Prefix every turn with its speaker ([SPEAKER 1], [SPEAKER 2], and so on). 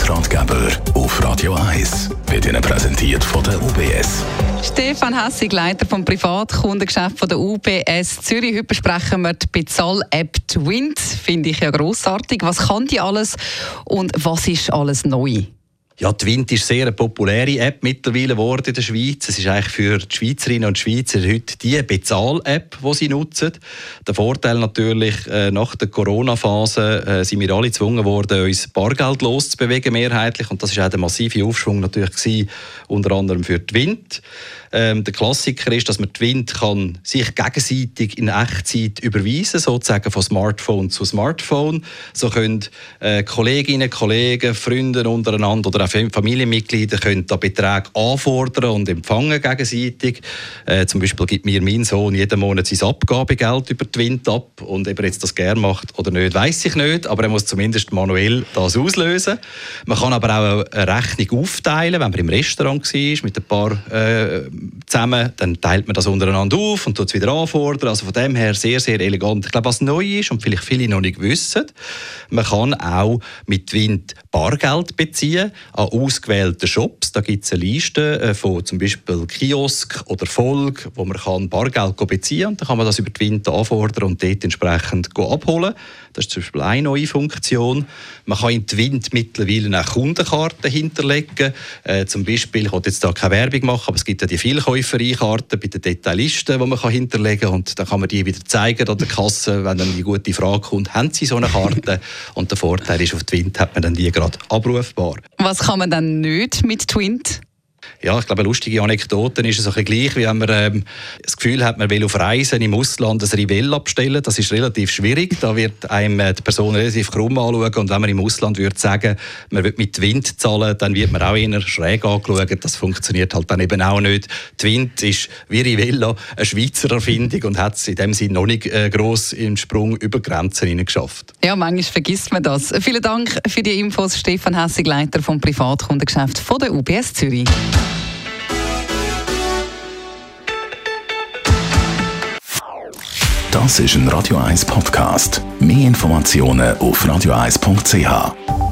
[SPEAKER 1] Windratgeber auf Radio 1 wird Ihnen präsentiert von der UBS.
[SPEAKER 2] Stefan Hässig, Leiter vom Privatkundengeschäft von der UBS Zürich. Heute besprechen wir die Bezahl-App Twint. Finde ich ja grossartig. Was kann die alles und was ist alles neu?
[SPEAKER 3] Ja, Twint ist sehr eine populäre App mittlerweile geworden in der Schweiz. Es ist eigentlich für die Schweizerinnen und Schweizer heute die Bezahl-App, die sie nutzen. Der Vorteil natürlich, nach der Corona-Phase sind wir alle gezwungen worden, uns Bargeld loszubewegen, mehrheitlich. Und das war auch der massive Aufschwung natürlich gewesen, unter anderem für Twint. Der Klassiker ist, dass man Twint kann sich gegenseitig in Echtzeit überweisen, sozusagen von Smartphone zu Smartphone. So können Kolleginnen, Kollegen, Freunde untereinander oder auch Familienmitglieder können da Beträge anfordern und empfangen gegenseitig. Zum Beispiel gibt mir mein Sohn jeden Monat sein Abgabegeld über Twint ab. Und ob er jetzt das gerne macht oder nicht, weiss ich nicht. Aber er muss zumindest manuell das auslösen. Man kann aber auch eine Rechnung aufteilen, wenn man im Restaurant war, mit ein paar zusammen, dann teilt man das untereinander auf und tut es wieder anfordern. Also von dem her sehr, sehr elegant. Ich glaube, was neu ist und vielleicht viele noch nicht wissen, man kann auch mit Twint Bargeld beziehen an ausgewählten Shops. Da gibt es eine Liste von zum Beispiel Kiosk oder Volk, wo man kann Bargeld beziehen kann. Dann kann man das über Twint anfordern und dort entsprechend abholen. Das ist zum Beispiel eine neue Funktion. Man kann in Twint mittlerweile auch Kundenkarten hinterlegen. Zum Beispiel, ich will jetzt da keine Werbung machen, aber es gibt ja die Vielkäufereinkarten bei den Detailisten, die man hinterlegen kann. Und dann kann man die wieder zeigen an der Kasse, wenn dann die gute Frage kommt, haben Sie so eine Karte? Und der Vorteil ist, auf Twint hat man dann die gerade abrufbar.
[SPEAKER 2] Was kann man dann nicht mit Twint?
[SPEAKER 3] Ja, ich glaube, eine lustige Anekdote ist es ein bisschen gleich, wie wenn man das Gefühl hat, man will auf Reisen im Ausland ein Rivell abstellen. Das ist relativ schwierig. Da wird einem die Person relativ krumm anschauen. Und wenn man im Ausland würde sagen, man will mit Twint zahlen, dann wird man auch eher schräg angeschaut. Das funktioniert halt dann eben auch nicht. Twint ist wie Rivella eine Schweizer Erfindung und hat es in dem Sinne noch nicht gross im Sprung über Grenzen hinein geschafft.
[SPEAKER 2] Ja, manchmal vergisst man das. Vielen Dank für die Infos, Stefan Hässig, Leiter vom Privatkundengeschäft von der UBS Zürich.
[SPEAKER 1] Das ist ein Radio 1 Podcast. Mehr Informationen auf radio1.ch.